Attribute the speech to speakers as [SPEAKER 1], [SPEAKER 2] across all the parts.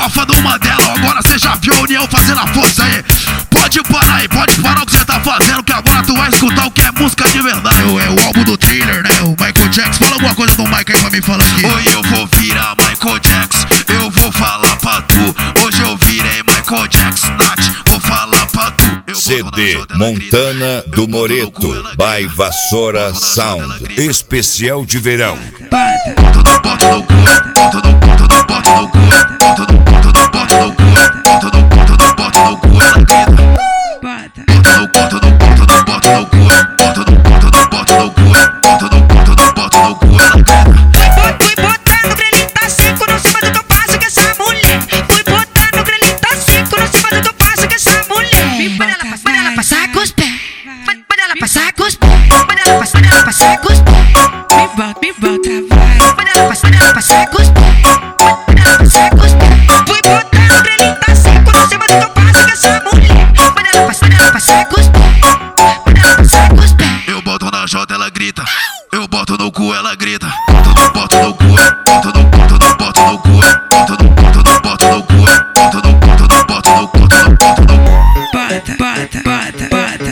[SPEAKER 1] farofa do Mandela. Agora cê já viu a união fazendo a força aí. Pode parar aí, pode parar o que cê tá fazendo, que agora tu vai escutar o que é música de verdade. É o álbum do Thriller, né? O Michael Jackson. Fala alguma coisa do Mike aí pra mim falar aqui. Hoje eu vou virar Michael Jackson, eu vou falar pra tu. Hoje eu virei Michael Jackson, Nath, vou falar pra tu.
[SPEAKER 2] CD Montana do Moreto by Vassoura Sound, especial de verão.
[SPEAKER 1] Bota no cu, bota no cu, bota no cu, bota no cu, bota no cu, bota no cu, bota no cu, ela grita. Bota no cu, bota no cu, bota no cu, bota no cu, bota no cu, bota no cu, ela grita.
[SPEAKER 3] Fui botando grelita seco no cima do que eu faço com essa mulher. Fui botando grelita seco no cima do que eu faço com essa mulher. Manda ela passar com os pés, manda ela passar com os pés, manda ela passar com os pés. Me volta, vai. Manda ela passar com os pés, manda ela passar com os pés. Fui botando grelita seco no cima do que eu faço com essa mulher. Manda ela passar com os pés, manda ela passar com os pés.
[SPEAKER 1] Eu boto na jota, ela grita. Eu boto no cu, ela grita. Boto no cu, boto no cu, boto no cu, boto no cu, boto no cu, boto no cu, boto no cu, boto no cu.
[SPEAKER 3] Bota, bota, bota, bota.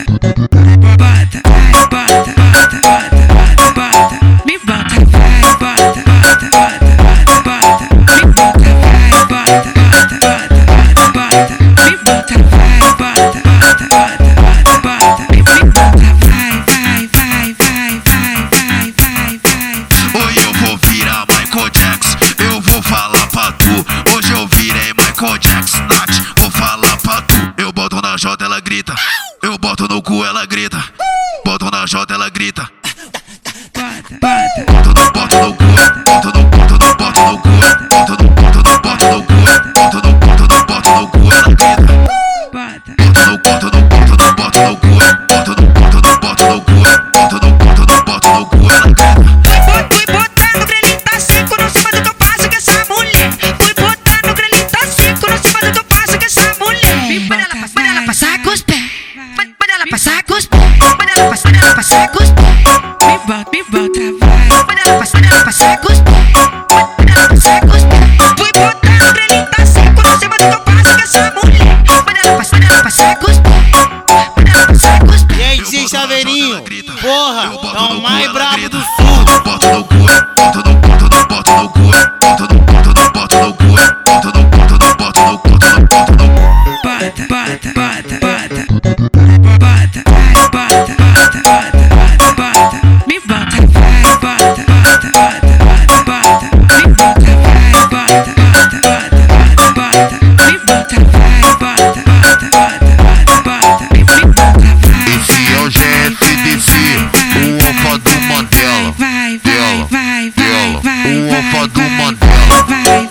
[SPEAKER 3] Me bota, vai, bota, bota, bota, bota. Me bota, vai, bota, bota, bota, bota. Me bota, vai, bota, bota, bota, bota. Me bota, vai, vai, vai, vai, vai, vai, vai, vai.
[SPEAKER 1] Hoje eu vou virar Michael Jackson, eu vou falar pra tu. Hoje eu virei Michael Jackson, Nath, vou falar pra tu. Eu boto na jota, ela grita. Eu boto no cu, ela grita. Boto na jota, ela grita.
[SPEAKER 3] Bota, bota.
[SPEAKER 1] Boto no cu, boto no cu, boto no cu, boto no cu, boto no cu, boto no cu, boto no cu, ela grita.
[SPEAKER 3] Bota.
[SPEAKER 1] Boto no cu, boto no cu, boto no cu, boto no cu, boto no cu, boto no cu, ela grita.
[SPEAKER 3] Fui botando grelita seco no cima do que eu faço com essa mulher. Fui botando grelita seco no cima do que eu faço com essa mulher. Manda ela passar com os pés, manda ela passar com os pés, manda ela passar com os pés. Me bota, vai. Manda ela passar com os pés, manda ela passar com os pés. Fui botando grelita seco no cima do que eu faço com essa mulher. Manda ela passar com os pés, manda ela passar com os pés.
[SPEAKER 4] E aí, DJ Chaveirinho, porra, é o mais brabo do sul.
[SPEAKER 1] Boto no cu, boto no cu, boto no cu, boto no cu, boto no cu, boto no cu, boto no cu, boto no cu.
[SPEAKER 3] Bota, bota, bota, bota. Bota, vai, bota, bota, bota, bota. Me bota, vai, bota, bota, bota, bota. Me bota, vai, bota, bota, bota, bota. Me bota, vai, bota, bota, bota, bota. Me bota, vai.
[SPEAKER 2] Esse é o GFDC, o Alfa do Mandela.
[SPEAKER 3] Vai,
[SPEAKER 2] Dela,
[SPEAKER 3] vai, vai,
[SPEAKER 2] dela,
[SPEAKER 3] vai,
[SPEAKER 2] o
[SPEAKER 3] vai,
[SPEAKER 2] Alfa do
[SPEAKER 3] vai,
[SPEAKER 2] Mandela.
[SPEAKER 3] vai.